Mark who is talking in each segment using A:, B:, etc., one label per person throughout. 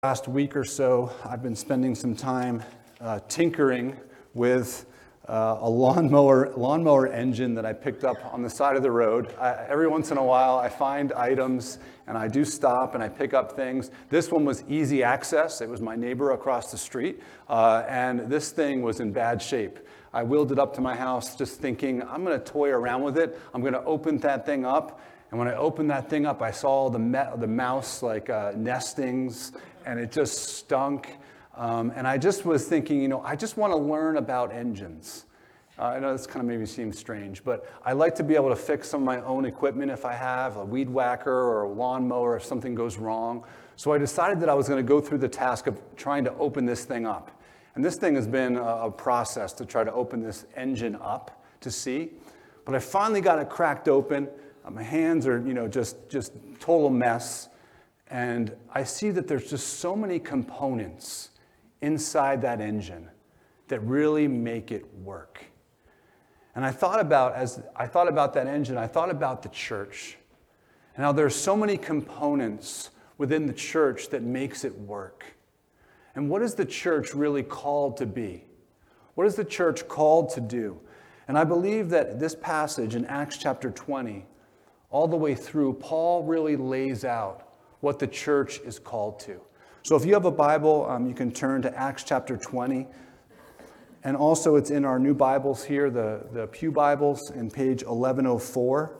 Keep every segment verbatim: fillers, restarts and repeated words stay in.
A: Last week or so, I've been spending some time uh, tinkering with uh, a lawnmower lawnmower engine that I picked up on the side of the road. I, every once in a while, I find items, and I do stop, and I pick up things. This one was easy access. It was my neighbor across the street, uh, and this thing was in bad shape. I wheeled it up to my house just thinking, I'm going to toy around with it. I'm going to open that thing up. And when I opened that thing up, I saw the me- the mouse like uh, nestings, and it just stunk. Um, and I just was thinking, you know, I just want to learn about engines. Uh, I know this kind of maybe seems strange, but I like to be able to fix some of my own equipment if I have a weed whacker or a lawnmower if something goes wrong. So I decided that I was going to go through the task of trying to open this thing up. And this thing has been a, a process to try to open this engine up to see. But I finally got it cracked open. Uh, my hands are, you know, just, just total mess. And I see that there's just so many components inside that engine that really make it work. And I thought about, as I thought about that engine, I thought about the church. And how there's so many components within the church that makes it work. And what is the church really called to be? What is the church called to do? And I believe that this passage in Acts chapter twenty, all the way through, Paul really lays out what the church is called to. So if you have a Bible, um, you can turn to Acts chapter twenty. And also it's in our new Bibles here, the, the Pew Bibles, in page eleven oh four.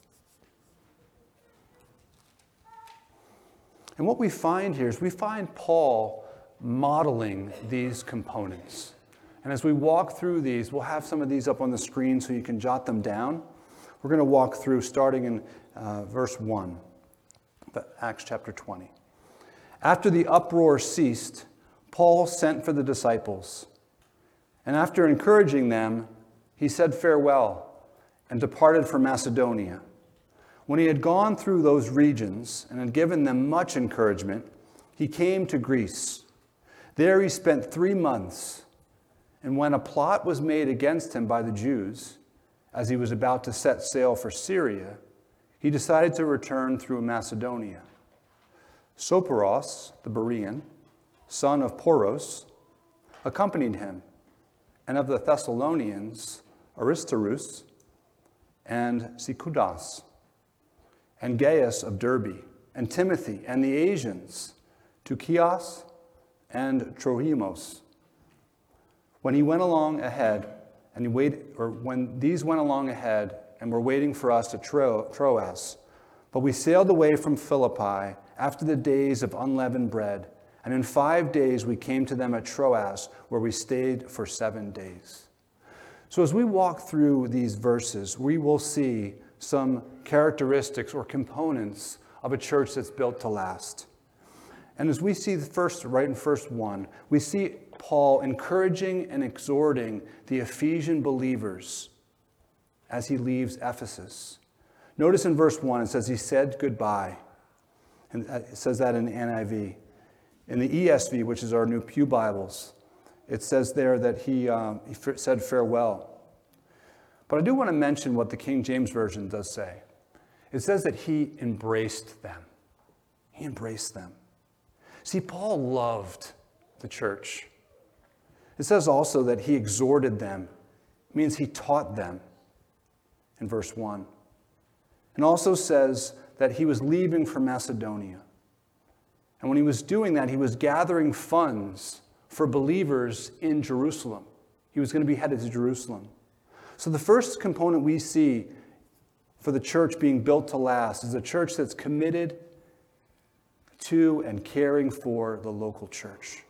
A: And what we find here is we find Paul modeling these components. And as we walk through these, we'll have some of these up on the screen so you can jot them down. We're going to walk through starting in uh, verse one. Acts chapter twenty. After the uproar ceased, Paul sent for the disciples. And after encouraging them, he said farewell and departed for Macedonia. When he had gone through those regions and had given them much encouragement, he came to Greece. There he spent three months. And when a plot was made against him by the Jews, as he was about to set sail for Syria, he decided to return through Macedonia. Soparos, the Berean, son of Poros, accompanied him, and of the Thessalonians, Aristarchus and Sikudas, and Gaius of Derbe, and Timothy, and the Asians, Tychias and Trophimus. When he went along ahead, and he waited, or when these went along ahead, and were waiting for us at Tro- Troas. But we sailed away from Philippi after the days of unleavened bread, and in five days we came to them at Troas, where we stayed for seven days. So as we walk through these verses, we will see some characteristics or components of a church that's built to last. And as we see the first, right in verse one, we see Paul encouraging and exhorting the Ephesian believers as he leaves Ephesus. Notice in verse one, it says he said goodbye. And it says that in the N I V. In the E S V, which is our new Pew Bibles, it says there that he, um, he f- said farewell. But I do want to mention what the King James Version does say. It says that he embraced them. He embraced them. See, Paul loved the church. It says also that he exhorted them. It means he taught them. In verse one. And also says that he was leaving for Macedonia. And when he was doing that, he was gathering funds for believers in Jerusalem. He was going to be headed to Jerusalem. So the first component we see for the church being built to last is a church that's committed to and caring for the local church.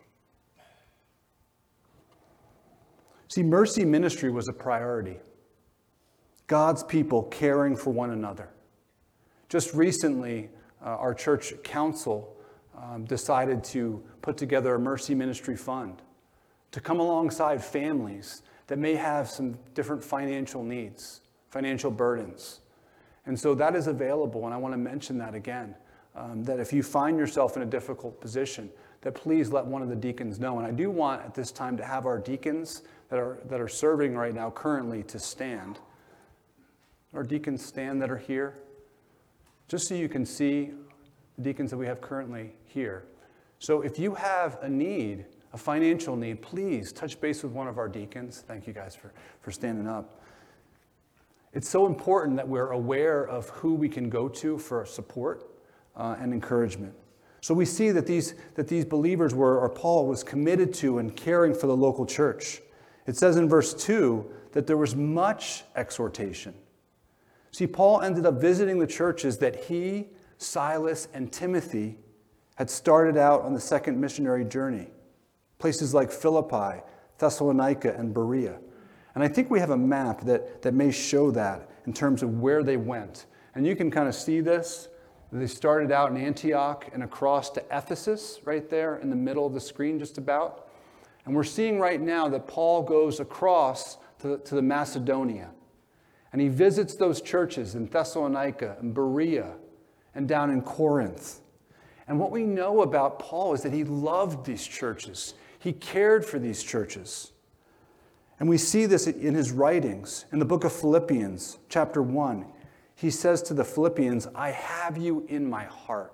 A: See, mercy ministry was a priority. God's people caring for one another. Just recently, uh, our church council um, decided to put together a mercy ministry fund to come alongside families that may have some different financial needs, financial burdens. And so that is available, and I want to mention that again, um, that if you find yourself in a difficult position, that please let one of the deacons know. And I do want at this time to have our deacons that are, that are serving right now currently to stand. Our deacons stand that are here, just so you can see the deacons that we have currently here. So if you have a need, a financial need, please touch base with one of our deacons. Thank you guys for, for standing up. It's so important that we're aware of who we can go to for support uh, and encouragement. So we see that these, that these believers were, or Paul was committed to and caring for the local church. It says in verse two that there was much exhortation. See, Paul ended up visiting the churches that he, Silas, and Timothy had started out on the second missionary journey. Places like Philippi, Thessalonica, and Berea. And I think we have a map that, that may show that in terms of where they went. And you can kind of see this. They started out in Antioch and across to Ephesus, right there in the middle of the screen just about. And we're seeing right now that Paul goes across to, to the Macedonia. And he visits those churches in Thessalonica and Berea and down in Corinth. And what we know about Paul is that he loved these churches. He cared for these churches. And we see this in his writings. In the book of Philippians, chapter one, he says to the Philippians, I have you in my heart.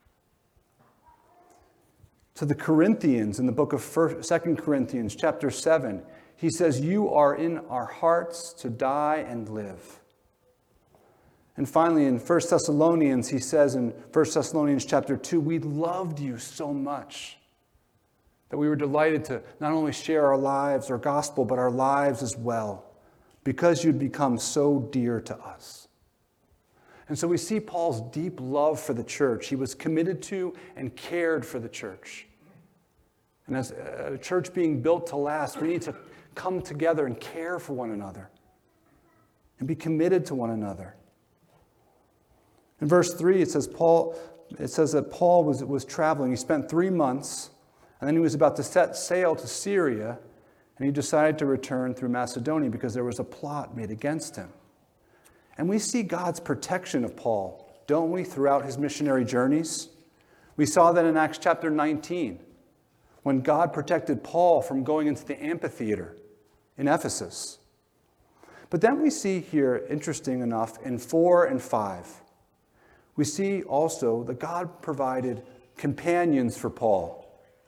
A: To the Corinthians, in the book of Second Corinthians, chapter seven, he says, you are in our hearts to die and live. And finally, in First Thessalonians, he says in First Thessalonians chapter two, we loved you so much that we were delighted to not only share our lives, our gospel, but our lives as well, because you'd become so dear to us. And so we see Paul's deep love for the church. He was committed to and cared for the church. And as a church being built to last, we need to come together and care for one another and be committed to one another. In verse three, it says Paul, it says that Paul was, was traveling. He spent three months, and then he was about to set sail to Syria, and he decided to return through Macedonia because there was a plot made against him. And we see God's protection of Paul, don't we, throughout his missionary journeys? We saw that in Acts chapter nineteen, when God protected Paul from going into the amphitheater in Ephesus. But then we see here, interesting enough, in four and five, we see also that God provided companions for Paul.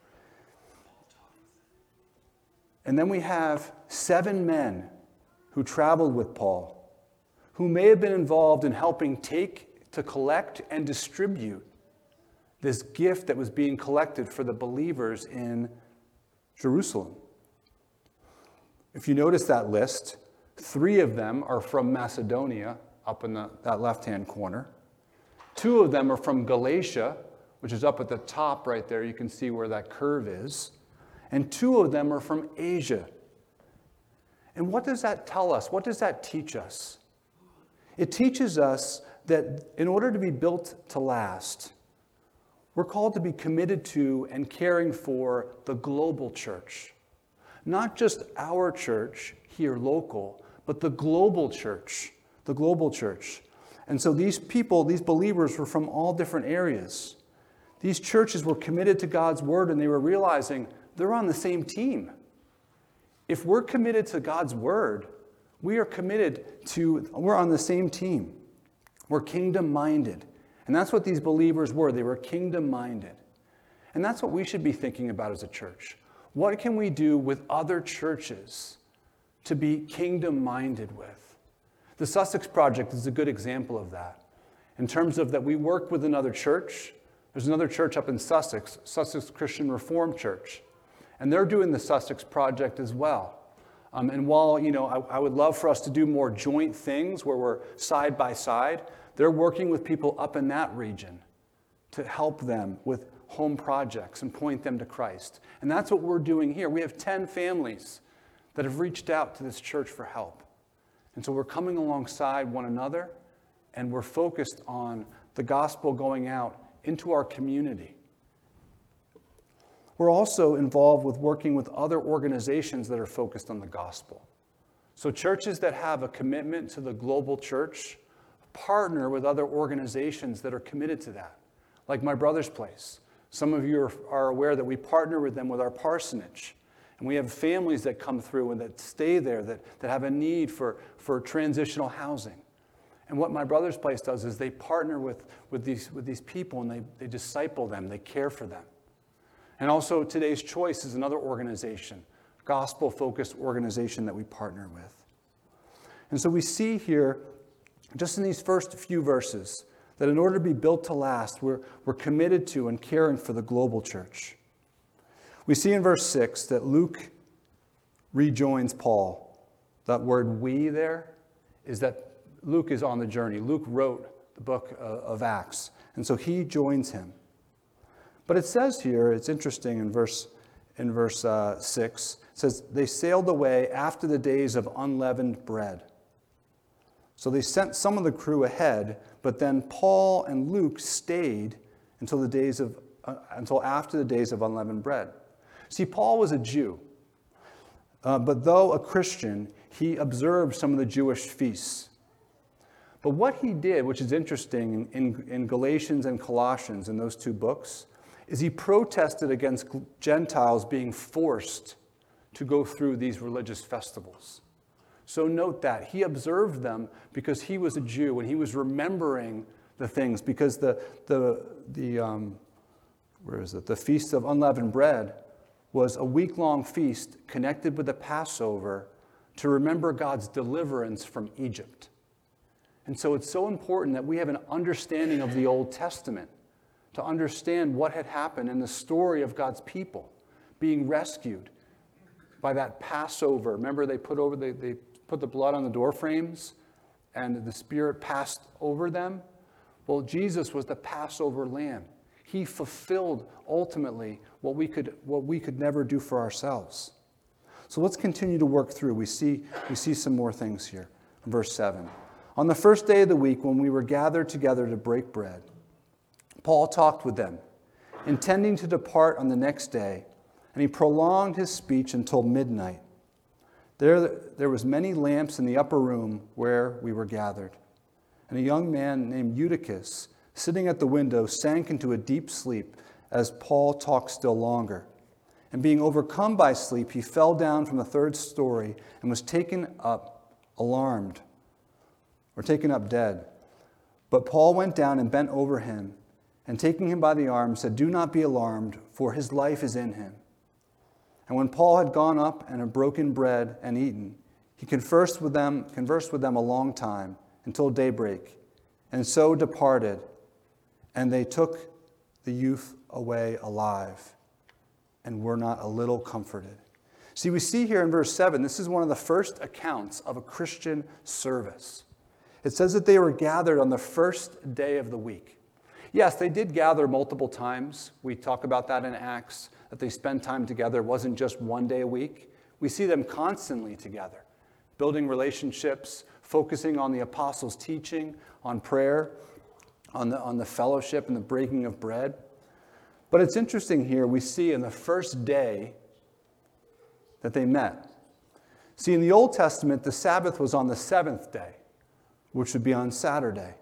A: And then we have seven men who traveled with Paul, who may have been involved in helping take, to collect, and distribute this gift that was being collected for the believers in Jerusalem. If you notice that list, three of them are from Macedonia, up in the, that left-hand corner. Two of them are from Galatia, which is up at the top right there. You can see where that curve is. And two of them are from Asia. And what does that tell us? What does that teach us? It teaches us that in order to be built to last, we're called to be committed to and caring for the global church. Not just our church here local, but the global church. The global church. And so these people, these believers were from all different areas. These churches were committed to God's word, and they were realizing they're on the same team. If we're committed to God's word, we are committed to, we're on the same team. We're kingdom-minded. And that's what these believers were. They were kingdom-minded. And that's what we should be thinking about as a church. What can we do with other churches to be kingdom-minded with? The Sussex Project is a good example of that. In terms of that we work with another church. There's another church up in Sussex, Sussex Christian Reformed Church. And they're doing the Sussex Project as well. Um, and while, you know, I, I would love for us to do more joint things where we're side by side, they're working with people up in that region to help them with home projects and point them to Christ. And that's what we're doing here. We have ten families that have reached out to this church for help. And so we're coming alongside one another, and we're focused on the gospel going out into our community. We're also involved with working with other organizations that are focused on the gospel. So churches that have a commitment to the global church partner with other organizations that are committed to that, like My Brother's Place. Some of you are, are aware that we partner with them with our parsonage. And we have families that come through and that stay there, that, that have a need for, for transitional housing. And what My Brother's Place does is they partner with, with, these, with these people, and they, they disciple them, they care for them. And also Today's Choice is another organization, gospel-focused organization that we partner with. And so we see here, just in these first few verses, that in order to be built to last, we're, we're committed to and caring for the global church. We see in verse six that Luke rejoins Paul. That word "we" there is that Luke is on the journey. Luke wrote the book of Acts, and so he joins him. But it says here, it's interesting in verse in verse uh, six, it says, they sailed away after the days of unleavened bread. So they sent some of the crew ahead, but then Paul and Luke stayed until the days of uh, until after the days of unleavened bread. See, Paul was a Jew, uh, but though a Christian, he observed some of the Jewish feasts. But what he did, which is interesting in, in Galatians and Colossians, in those two books, is he protested against Gentiles being forced to go through these religious festivals. So note that. He observed them because he was a Jew and he was remembering the things, because the, the, the um, where is it? The Feast of Unleavened Bread was a week-long feast connected with the Passover to remember God's deliverance from Egypt. And so it's so important that we have an understanding of the Old Testament, to understand what had happened in the story of God's people being rescued by that Passover. Remember, they put over they, they put the blood on the door frames and the Spirit passed over them? Well, Jesus was the Passover lamb. He fulfilled ultimately what we could what we could never do for ourselves. So let's continue to work through. We see we see some more things here. Verse seven. On the first day of the week, when we were gathered together to break bread, Paul talked with them, intending to depart on the next day, and he prolonged his speech until midnight. There, there was many lamps in the upper room where we were gathered. And a young man named Eutychus, sitting at the window, sank into a deep sleep as Paul talked still longer. And being overcome by sleep, he fell down from the third story and was taken up alarmed, or taken up dead. But Paul went down and bent over him, and taking him by the arm, said, "Do not be alarmed, for his life is in him." And when Paul had gone up and had broken bread and eaten, he conversed with them, conversed with them a long time, until daybreak, and so departed, and they took the youth away alive, and were not a little comforted. See, we see here in verse seven, this is one of the first accounts of a Christian service. It says that they were gathered on the first day of the week. Yes, they did gather multiple times. We talk about that in Acts, that they spend time together. It wasn't just one day a week. We see them constantly together, building relationships, focusing on the apostles' teaching, on prayer, on the, on the fellowship and the breaking of bread. But it's interesting here, we see in the first day that they met. See, in the Old Testament, the Sabbath was on the seventh day, which would be on Saturday.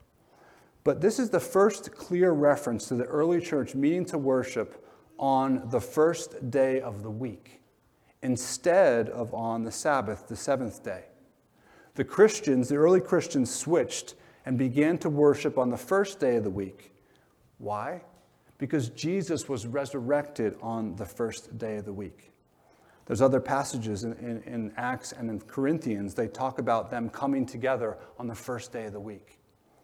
A: But this is the first clear reference to the early church meeting to worship on the first day of the week, instead of on the Sabbath, the seventh day. The Christians, the early Christians, switched and began to worship on the first day of the week. Why? Because Jesus was resurrected on the first day of the week. There's other passages in, in, in Acts and in Corinthians, they talk about them coming together on the first day of the week.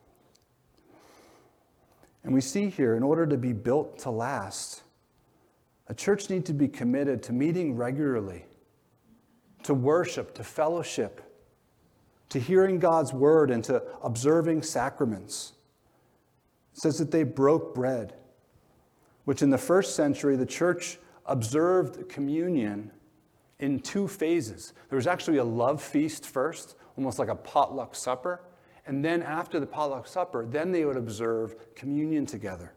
A: And we see here, in order to be built to last, a church needs to be committed to meeting regularly, to worship, to fellowship, to hearing God's word, and to observing sacraments. It says that they broke bread, which in the first century, the church observed communion in two phases. There was actually a love feast first, almost like a potluck supper. And then after the potluck supper, then they would observe communion together.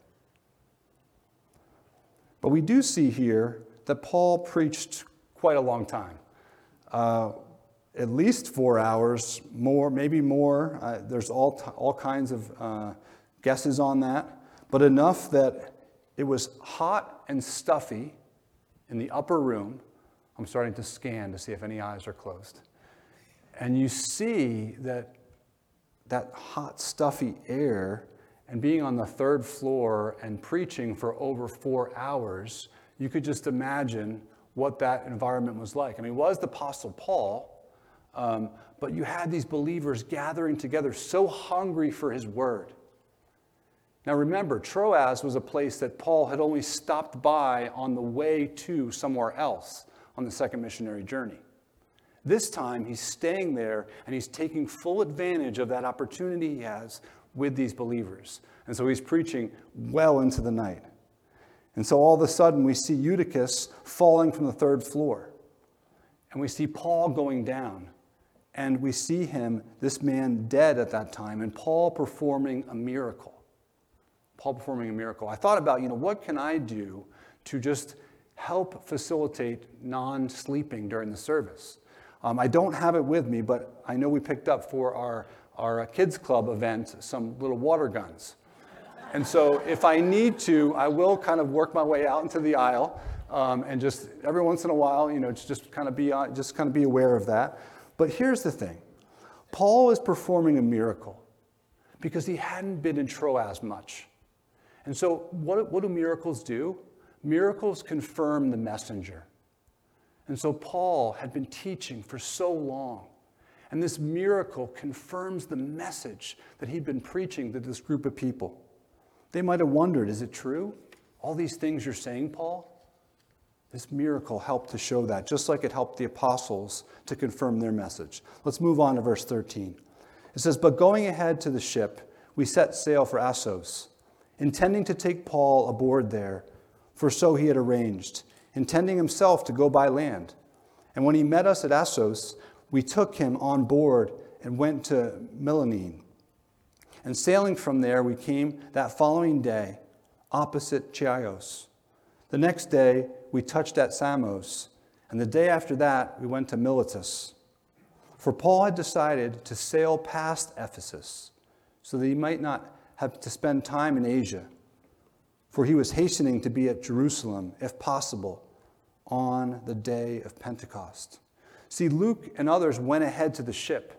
A: But we do see here that Paul preached quite a long time. Uh, at least four hours, more, maybe more. Uh, there's all, t- all kinds of uh, guesses on that. But enough that it was hot and stuffy in the upper room. I'm starting to scan to see if any eyes are closed. And you see that that hot, stuffy air and being on the third floor and preaching for over four hours, You could just imagine what that environment was like. I mean, it was the Apostle Paul, um, but you had these believers gathering together so hungry for his word. Now remember, Troas was a place that Paul had only stopped by on the way to somewhere else on the second missionary journey. This time, he's staying there, and he's taking full advantage of that opportunity he has with these believers. And so he's preaching well into the night. And so all of a sudden, we see Eutychus falling from the third floor. And we see Paul going down. And we see him, this man, dead at that time, and Paul performing a miracle. Paul performing a miracle. I thought about, you know, what can I do to just help facilitate non-sleeping during the service? Um, I don't have it with me, but I know we picked up for our, our kids club event some little water guns. And so if I need to, I will kind of work my way out into the aisle um, and just every once in a while, you know, just kind of be uh, just kind of be aware of that. But here's the thing. Paul is performing a miracle because he hadn't been in Troas much. And so what, what do miracles do? Miracles confirm the messenger. And so Paul had been teaching for so long. And this miracle confirms the message that he'd been preaching to this group of people. They might have wondered, is it true? All these things you're saying, Paul? This miracle helped to show that, just like it helped the apostles to confirm their message. Let's move on to verse thirteen. It says, "But going ahead to the ship, we set sail for Assos, intending to take Paul aboard there, for so he had arranged, intending himself to go by land. And when he met us at Assos, we took him on board and went to Mytilene. And sailing from there, we came that following day opposite Chios. The next day, we touched at Samos, and the day after that, we went to Miletus. For Paul had decided to sail past Ephesus, so that he might not have to spend time in Asia, for he was hastening to be at Jerusalem, if possible, on the day of Pentecost." See, Luke and others went ahead to the ship.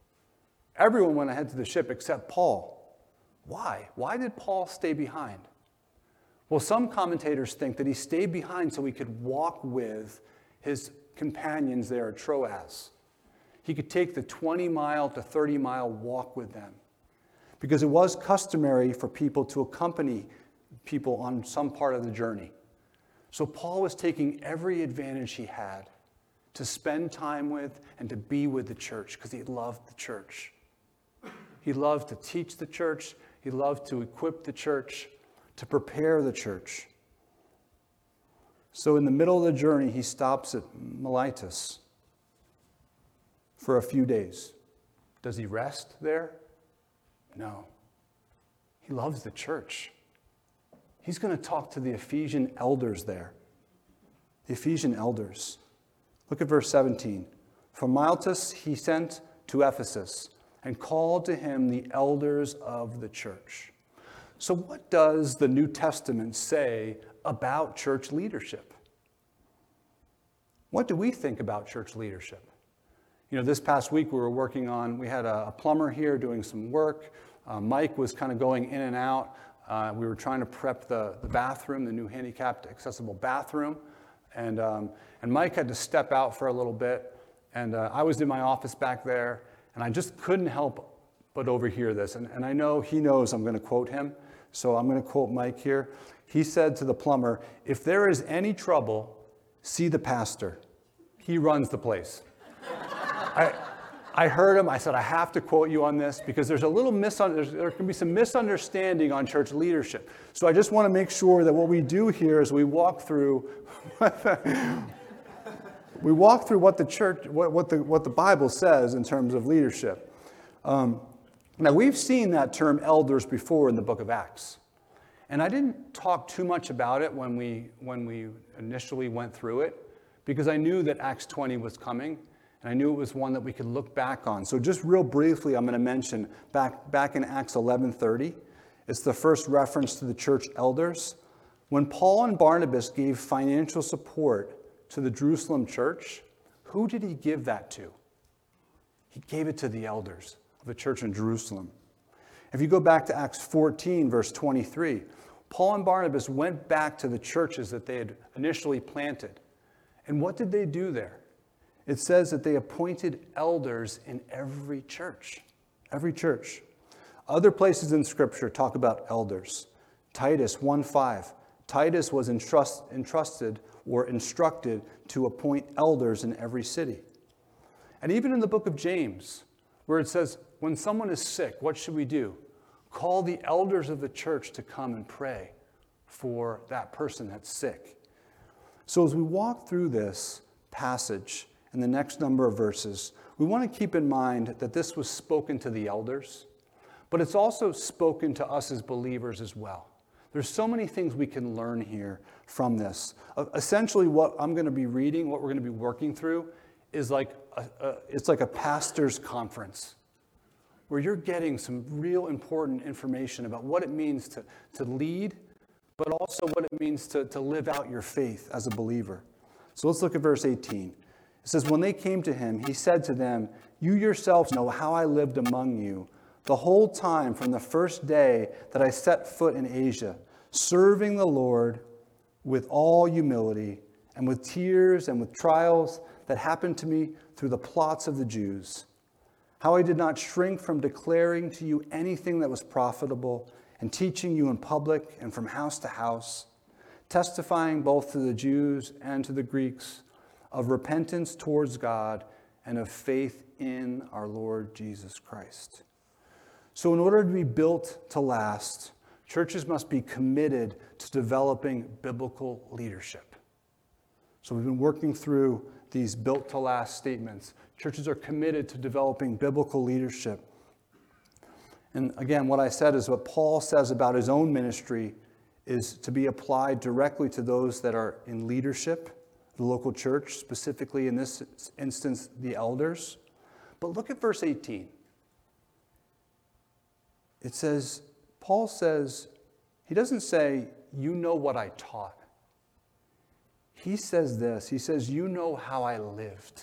A: Everyone went ahead to the ship except Paul. Why? Why did Paul stay behind? Well, some commentators think that he stayed behind so he could walk with his companions there at Troas. He could take the twenty mile to thirty mile walk with them, because it was customary for people to accompany people on some part of the journey. So Paul was taking every advantage he had to spend time with and to be with the church, because he loved the church. He loved to teach the church. He loved to equip the church, to prepare the church. So in the middle of the journey, he stops at Miletus for a few days. Does he rest there? No. He loves the church. He's going to talk to the Ephesian elders there. The Ephesian elders. Look at verse seventeen. From Miletus he sent to Ephesus and called to him the elders of the church. So what does the New Testament say about church leadership? What do we think about church leadership? You know, this past week we were working on, we had a, a plumber here doing some work. Uh, Mike was kind of going in and out. Uh, we were trying to prep the, the bathroom, the new handicapped accessible bathroom. And, um, and Mike had to step out for a little bit. And uh, I was in my office back there, and I just couldn't help but overhear this. And, and I know he knows I'm going to quote him, so I'm going to quote Mike here. He said to the plumber, "If there is any trouble, see the pastor. He runs the place." I, I heard him. I said, I have to quote you on this because there's a little misun- there can be some misunderstanding on church leadership. So I just want to make sure that what we do here is we walk through we walk through what the church, what, what the what the Bible says in terms of leadership. Um, now we've seen that term elders before in the book of Acts, and I didn't talk too much about it when we when we initially went through it because I knew that Acts twenty was coming. And I knew it was one that we could look back on. So just real briefly, I'm going to mention back, back in Acts eleven thirty, it's the first reference to the church elders. When Paul and Barnabas gave financial support to the Jerusalem church, who did he give that to? He gave it to the elders of the church in Jerusalem. If you go back to Acts fourteen, verse twenty-three, Paul and Barnabas went back to the churches that they had initially planted. And what did they do there? It says that they appointed elders in every church. Every church. Other places in Scripture talk about elders. Titus one five. Titus was entrust, entrusted or instructed to appoint elders in every city. And even in the book of James, where it says, when someone is sick, what should we do? Call the elders of the church to come and pray for that person that's sick. So as we walk through this passage in the next number of verses, we want to keep in mind that this was spoken to the elders, but it's also spoken to us as believers as well. There's so many things we can learn here from this. Uh, essentially, what I'm going to be reading, what we're going to be working through, is like a, a, it's like a pastor's conference, where you're getting some real important information about what it means to, to lead, but also what it means to, to live out your faith as a believer. So let's look at verse eighteen. It says, when they came to him, he said to them, you yourselves know how I lived among you the whole time from the first day that I set foot in Asia, serving the Lord with all humility and with tears and with trials that happened to me through the plots of the Jews. How I did not shrink from declaring to you anything that was profitable and teaching you in public and from house to house, testifying both to the Jews and to the Greeks of repentance towards God and of faith in our Lord Jesus Christ. So in order to be built to last, churches must be committed to developing biblical leadership. So we've been working through these built to last statements. Churches are committed to developing biblical leadership. And again, what I said is what Paul says about his own ministry is to be applied directly to those that are in leadership, the local church, specifically in this instance, the elders. But look at verse eighteen. It says, Paul says, he doesn't say, you know what I taught. He says this, he says, you know how I lived.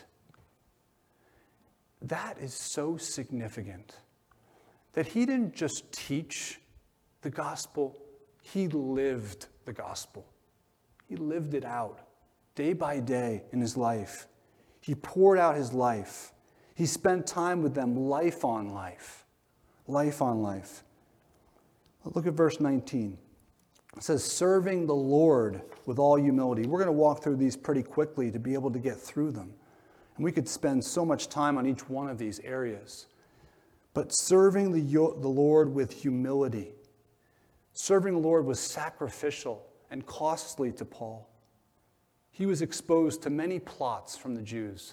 A: That is so significant that he didn't just teach the gospel, he lived the gospel. He lived it out day by day in his life. He poured out his life. He spent time with them, life on life. Life on life. Look at verse nineteen. It says, serving the Lord with all humility. We're going to walk through these pretty quickly to be able to get through them. And we could spend so much time on each one of these areas. But serving the, the Lord with humility. Serving the Lord was sacrificial and costly to Paul. He was exposed to many plots from the Jews.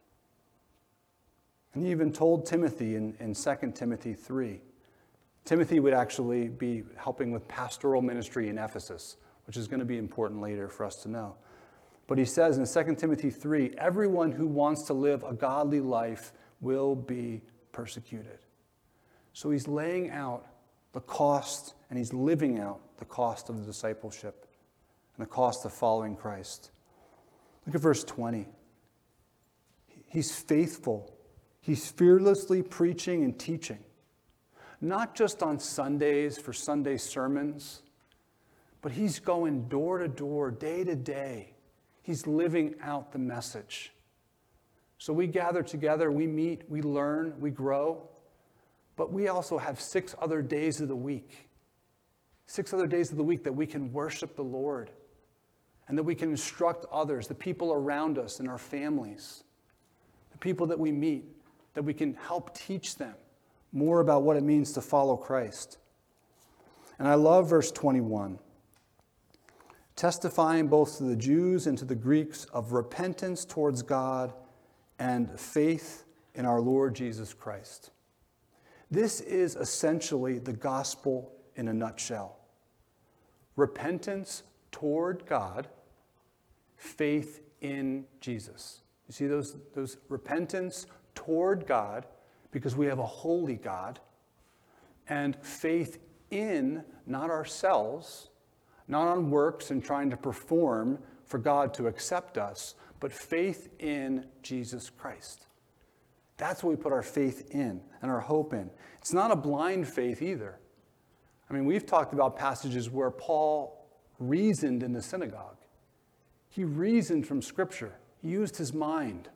A: And he even told Timothy in, in Second Timothy three. Timothy would actually be helping with pastoral ministry in Ephesus, which is going to be important later for us to know. But he says in Second Timothy three, everyone who wants to live a godly life will be persecuted. So he's laying out the cost, and he's living out the cost of the discipleship and the cost of following Christ. Look at verse twenty. He's faithful. He's fearlessly preaching and teaching. Not just on Sundays for Sunday sermons, but he's going door to door, day to day. He's living out the message. So we gather together, we meet, we learn, we grow, but we also have six other days of the week. Six other days of the week that we can worship the Lord and that we can instruct others, the people around us and our families, the people that we meet, that we can help teach them more about what it means to follow Christ. And I love verse twenty-one. Testifying both to the Jews and to the Greeks of repentance towards God and faith in our Lord Jesus Christ. This is essentially the gospel in a nutshell. Repentance toward God, faith in Jesus. You see those, those repentance toward God, because we have a holy God, and faith in, not ourselves, not on works and trying to perform for God to accept us, but faith in Jesus Christ. That's what we put our faith in and our hope in. It's not a blind faith either. I mean, we've talked about passages where Paul reasoned in the synagogue. He reasoned from Scripture. He used his mind.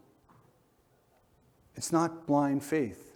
A: It's not blind faith.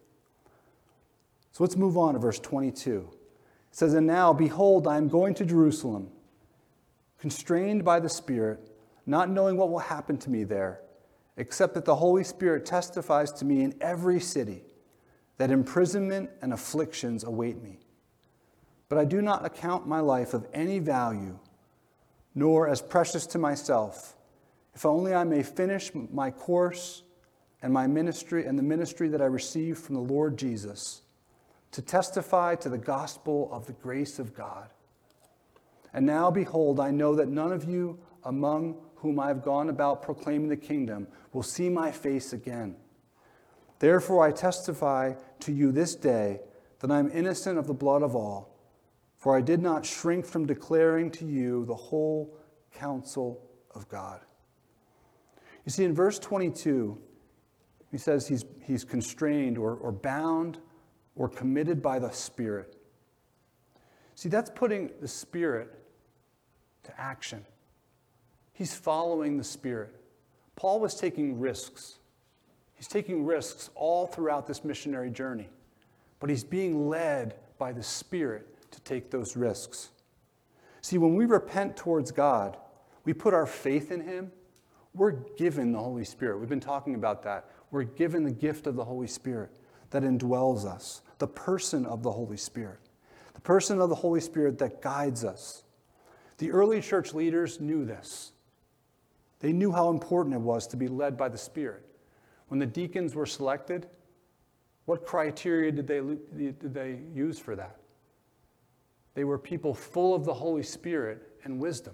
A: So let's move on to verse twenty-two. It says, "And now, behold, I am going to Jerusalem, constrained by the Spirit, not knowing what will happen to me there, except that the Holy Spirit testifies to me in every city that imprisonment and afflictions await me. But I do not account my life of any value, nor as precious to myself, if only I may finish my course and my ministry and the ministry that I received from the Lord Jesus, to testify to the gospel of the grace of God. And now, behold, I know that none of you among whom I have gone about proclaiming the kingdom will see my face again. Therefore I testify to you this day that I am innocent of the blood of all, for I did not shrink from declaring to you the whole counsel of God." You see, in verse twenty-two, he says he's, he's constrained or, or bound or committed by the Spirit. See, that's putting the Spirit to action. He's following the Spirit. Paul was taking risks. He's taking risks all throughout this missionary journey, but he's being led by the Spirit to take those risks. See, when we repent towards God, we put our faith in Him, we're given the Holy Spirit. We've been talking about that. We're given the gift of the Holy Spirit that indwells us, the person of the Holy Spirit, the person of the Holy Spirit that guides us. The early church leaders knew this. They knew how important it was to be led by the Spirit. When the deacons were selected, what criteria did they, did they use for that? They were people full of the Holy Spirit and wisdom.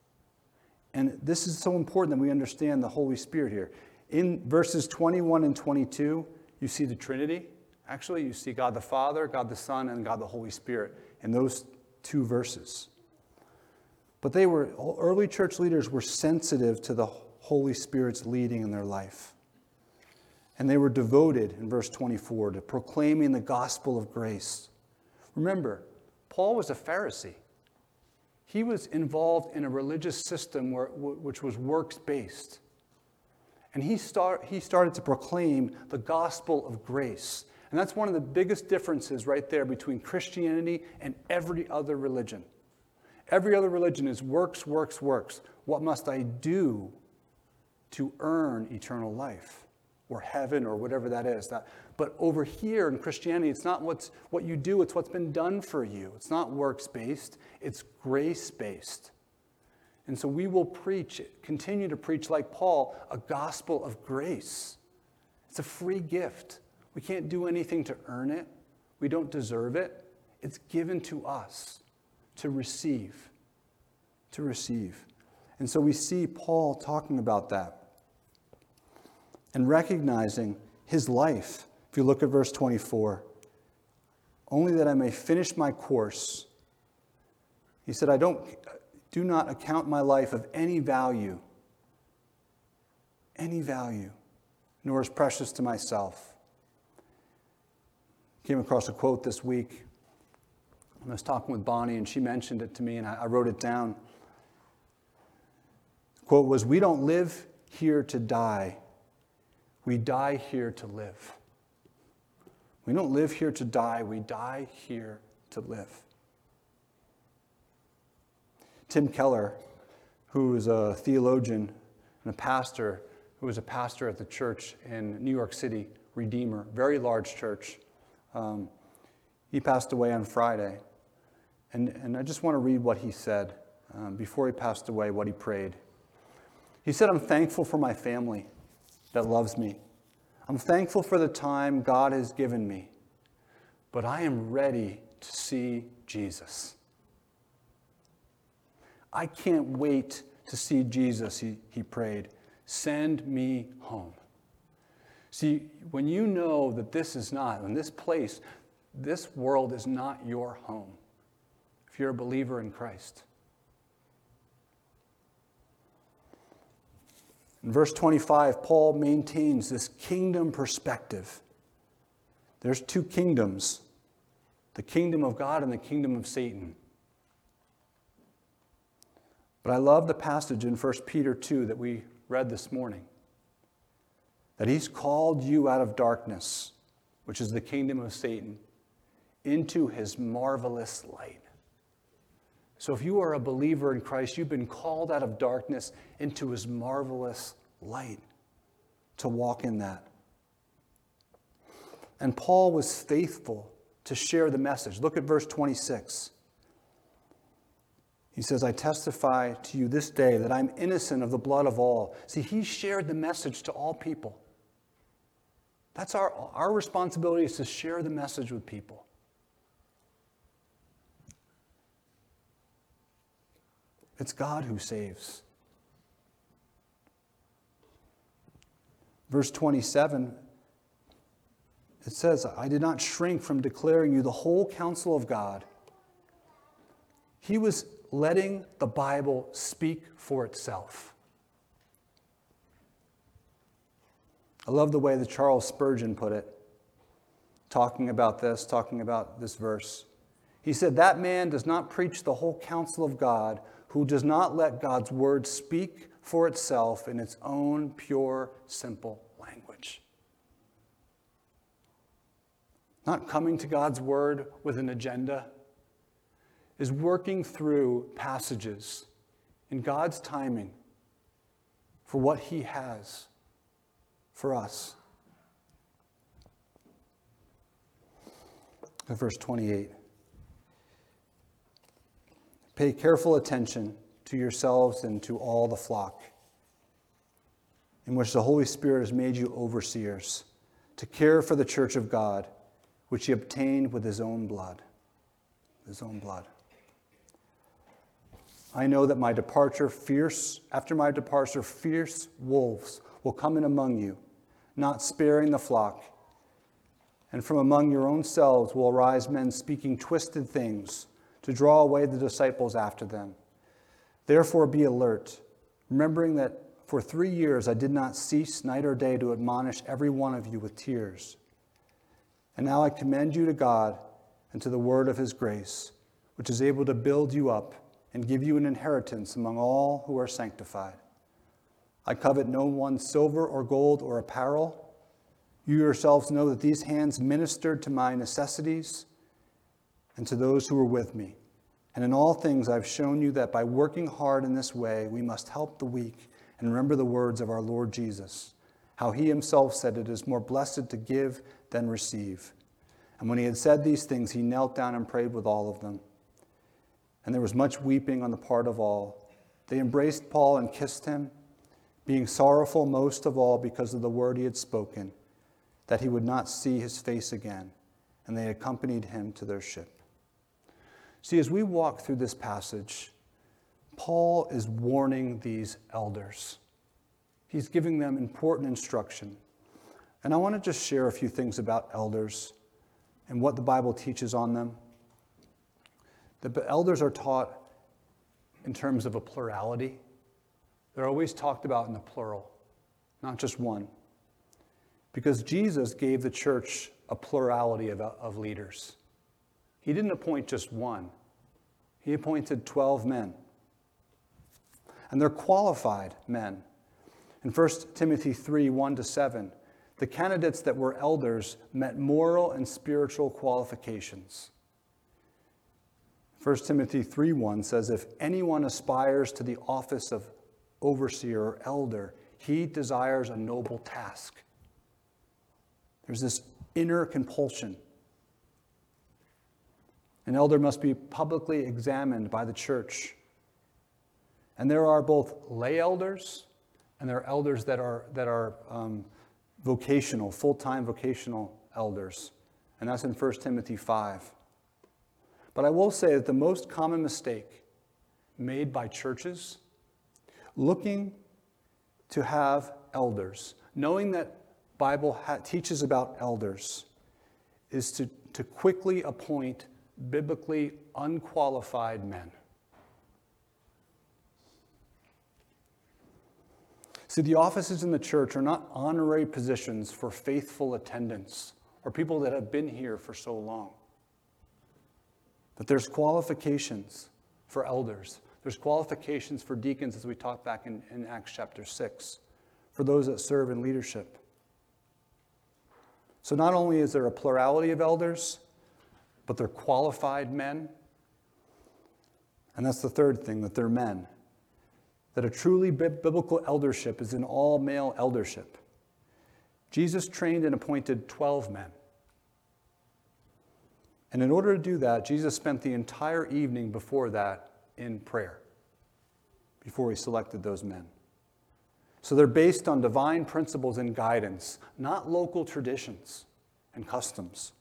A: And this is so important that we understand the Holy Spirit here. In verses twenty-one and twenty-two, you see the Trinity. Actually, you see God the Father, God the Son, and God the Holy Spirit in those two verses. But they were, early church leaders were sensitive to the Holy Spirit's leading in their life. And they were devoted, in verse twenty-four, to proclaiming the gospel of grace. Remember, Paul was a Pharisee. He was involved in a religious system where, which was works-based. And he, start, he started to proclaim the gospel of grace. And that's one of the biggest differences right there between Christianity and every other religion. Every other religion is works, works, works. What must I do to earn eternal life or heaven or whatever that is? That, but over here in Christianity, it's not what's, what you do, it's what's been done for you. It's not works-based, it's grace-based. And so we will preach, continue to preach like Paul, a gospel of grace. It's a free gift. We can't do anything to earn it. We don't deserve it. It's given to us to receive, to receive. And so we see Paul talking about that and recognizing his life. If you look at verse twenty-four, only that I may finish my course. He said, I don't, do not account my life of any value, any value, nor as precious to myself. Came across a quote this week. I was talking with Bonnie, and she mentioned it to me, and I, I wrote it down. The quote was, "We don't live here to die. We die here to live." We don't live here to die. We die here to live. Tim Keller, who is a theologian and a pastor, who was a pastor at the church in New York City, Redeemer, very large church. Um, he passed away on Friday. And, and I just want to read what he said um, before he passed away, what he prayed. He said, "I'm thankful for my family that loves me. I'm thankful for the time God has given me. But I am ready to see Jesus. I can't wait to see Jesus," he, he prayed. "Send me home." See, when you know that this is not, in this place, this world is not your home, if you're a believer in Christ. In verse twenty-five, Paul maintains this kingdom perspective. There's two kingdoms. the kingdom of God and the kingdom of Satan. But I love the passage in First Peter two that we read this morning. That he's called you out of darkness, which is the kingdom of Satan, into his marvelous light. So if you are a believer in Christ, you've been called out of darkness into his marvelous light to walk in that. And Paul was faithful to share the message. Look at verse twenty-six. He says, I testify to you this day that I'm innocent of the blood of all. See, he shared the message to all people. That's our, our responsibility, is to share the message with people. It's God who saves. Verse twenty-seven, it says, I did not shrink from declaring you the whole counsel of God. He was letting the Bible speak for itself. I love the way that Charles Spurgeon put it, talking about this, talking about this verse. He said, that man does not preach the whole counsel of God who does not let God's word speak for itself in its own pure, simple language. Not coming to God's word with an agenda, is working through passages in God's timing for what he has for us. In verse twenty-eight. Pay careful attention to yourselves and to all the flock, in which the Holy Spirit has made you overseers, to care for the church of God, which he obtained with his own blood. His own blood. I know that my departure, fierce, after my departure, fierce wolves will come in among you, not sparing the flock. And from among your own selves will arise men speaking twisted things to draw away the disciples after them. Therefore be alert, remembering that for three years I did not cease night or day to admonish every one of you with tears. And now I commend you to God and to the word of his grace, which is able to build you up and give you an inheritance among all who are sanctified. I covet no one's silver or gold or apparel. You yourselves know that these hands ministered to my necessities and to those who were with me. And in all things I've shown you that by working hard in this way, we must help the weak and remember the words of our Lord Jesus, how he himself said it is more blessed to give than receive. And when he had said these things, he knelt down and prayed with all of them. And there was much weeping on the part of all. They embraced Paul and kissed him, being sorrowful most of all because of the word he had spoken, that he would not see his face again. And they accompanied him to their ship. See, as we walk through this passage, Paul is warning these elders. He's giving them important instruction. And I want to just share a few things about elders and what the Bible teaches on them. The elders are taught in terms of a plurality. They're always talked about in the plural, not just one. Because Jesus gave the church a plurality of, of leaders. He didn't appoint just one. He appointed twelve men. And they're qualified men. In First Timothy three, one to seven, the candidates that were elders met moral and spiritual qualifications. First Timothy three one says, if anyone aspires to the office of overseer or elder, he desires a noble task. There's this inner compulsion. An elder must be publicly examined by the church. And there are both lay elders and there are elders that are, that are um, vocational, full-time vocational elders. And that's in First Timothy five. But I will say that the most common mistake made by churches looking to have elders, knowing that Bible ha- teaches about elders, is to, to quickly appoint biblically unqualified men. See, the offices in the church are not honorary positions for faithful attendants or people that have been here for so long. But there's qualifications for elders. There's qualifications for deacons, as we talked back in, in Acts chapter six, for those that serve in leadership. So not only is there a plurality of elders, but they're qualified men. And that's the third thing, that they're men. That a truly biblical eldership is an all-male eldership. Jesus trained and appointed twelve men. And in order to do that, Jesus spent the entire evening before that in prayer, before he selected those men. So they're based on divine principles and guidance, not local traditions and customs.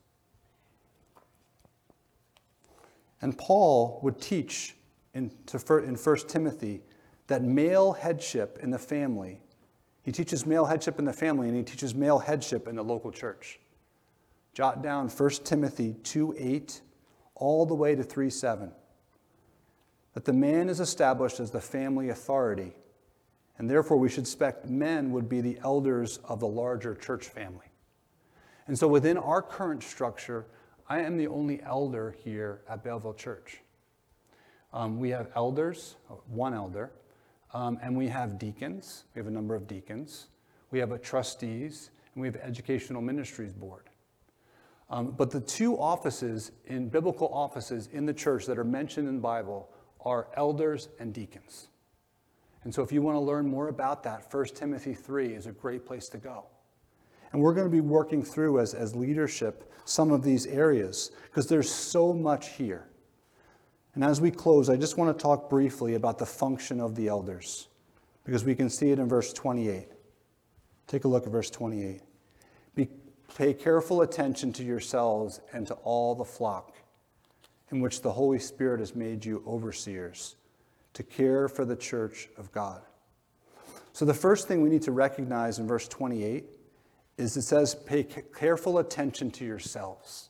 A: And Paul would teach in, in First Timothy that male headship in the family, he teaches male headship in the family, and he teaches male headship in the local church. Jot down First Timothy two eight all the way to three seven. That the man is established as the family authority, and therefore we should expect men would be the elders of the larger church family. And so within our current structure, I am the only elder here at Belleville Church. Um, we have elders, one elder, um, and we have deacons. We have a number of deacons. We have a trustees, and we have an educational ministries board. Um, but the two offices, in biblical offices in the church that are mentioned in the Bible are elders and deacons. And so if you want to learn more about that, First Timothy three is a great place to go. And we're going to be working through as, as leadership some of these areas because there's so much here. And as we close, I just want to talk briefly about the function of the elders because we can see it in verse twenty-eight. Take a look at verse twenty-eight. Be Pay careful attention to yourselves and to all the flock in which the Holy Spirit has made you overseers to care for the church of God. So the first thing we need to recognize in verse twenty-eight is it says, pay careful attention to yourselves.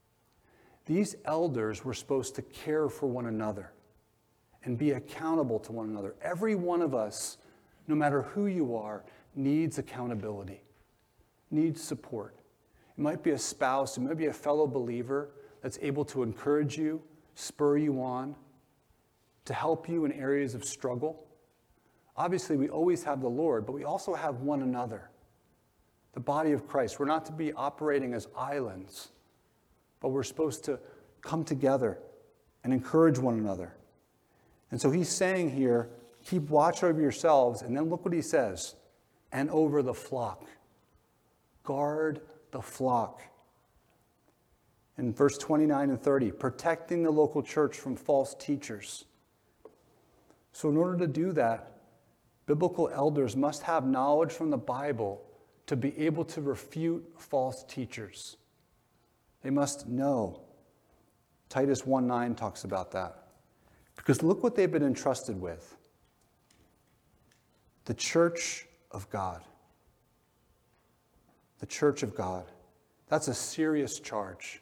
A: These elders were supposed to care for one another and be accountable to one another. Every one of us, no matter who you are, needs accountability, needs support. It might be a spouse, it might be a fellow believer that's able to encourage you, spur you on, to help you in areas of struggle. Obviously, we always have the Lord, but we also have one another, the body of Christ. We're not to be operating as islands, but we're supposed to come together and encourage one another. And so he's saying here, keep watch over yourselves, and then look what he says, and over the flock. Guard the flock. In verse twenty-nine and thirty, protecting the local church from false teachers. So in order to do that, biblical elders must have knowledge from the Bible to be able to refute false teachers. They must know. Titus one nine talks about that. Because look what they've been entrusted with. The church of God. The church of God. That's a serious charge.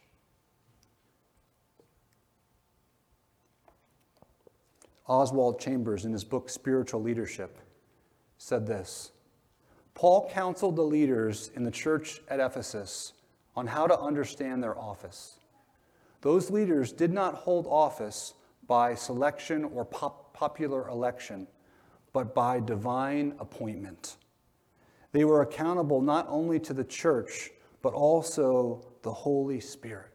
A: Oswald Chambers, in his book Spiritual Leadership, said this: Paul counseled the leaders in the church at Ephesus on how to understand their office. Those leaders did not hold office by selection or pop- popular election, but by divine appointment. They were accountable not only to the church, but also the Holy Spirit.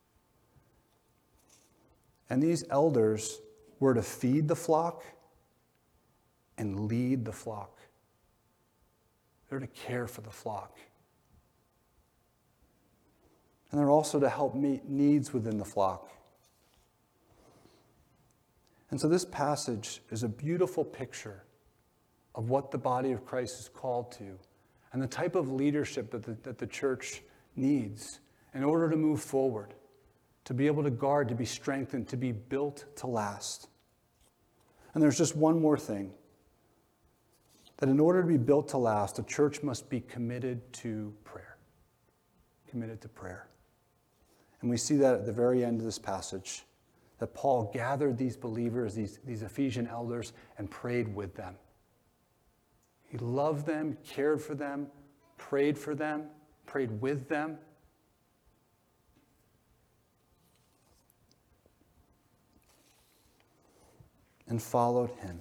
A: And these elders were to feed the flock and lead the flock. They're to care for the flock. And they're also to help meet needs within the flock. And so this passage is a beautiful picture of what the body of Christ is called to and the type of leadership that the, that the church needs in order to move forward, to be able to guard, to be strengthened, to be built to last. And there's just one more thing. That in order to be built to last, a church must be committed to prayer. Committed to prayer. And we see that at the very end of this passage, that Paul gathered these believers, these, these Ephesian elders, and prayed with them. He loved them, cared for them, prayed for them, prayed with them. and followed him.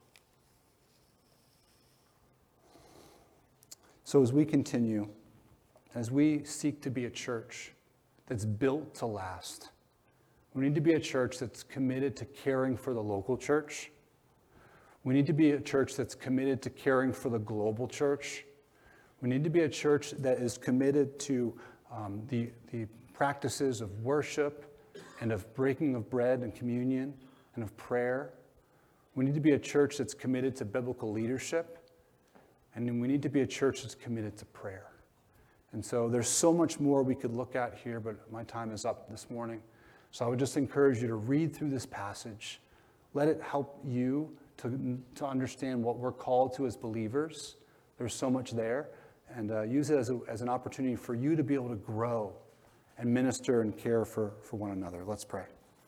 A: So as we continue, as we seek to be a church that's built to last, we need to be a church that's committed to caring for the local church. We need to be a church that's committed to caring for the global church. We need to be a church that is committed to um, the, the practices of worship and of breaking of bread and communion and of prayer. We need to be a church that's committed to biblical leadership. And then we need to be a church that's committed to prayer. And so there's so much more we could look at here, but my time is up this morning. So I would just encourage you to read through this passage. Let it help you to, to understand what we're called to as believers. There's so much there. And uh, use it as, a, as an opportunity for you to be able to grow and minister and care for, for one another. Let's pray.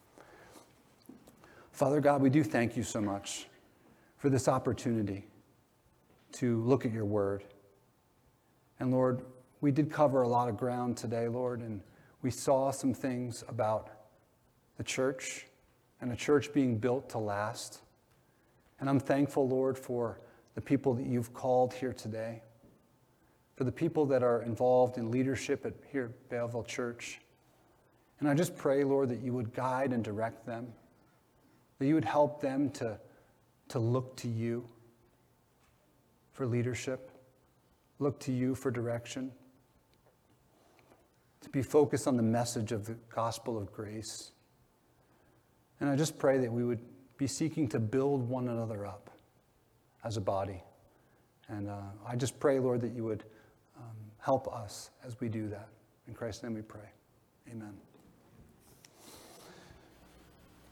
A: Father God, we do thank you so much for this opportunity to look at your word. And Lord, we did cover a lot of ground today, Lord, and we saw some things about the church and a church being built to last. And I'm thankful, Lord, for the people that you've called here today, for the people that are involved in leadership at here at Belleville Church. And I just pray, Lord, that you would guide and direct them, that you would help them to, to look to you for leadership, look to you for direction, to be focused on the message of the gospel of grace. And I just pray that we would be seeking to build one another up as a body. And uh, I just pray, Lord, that you would um, help us as we do that. In Christ's name we pray. Amen.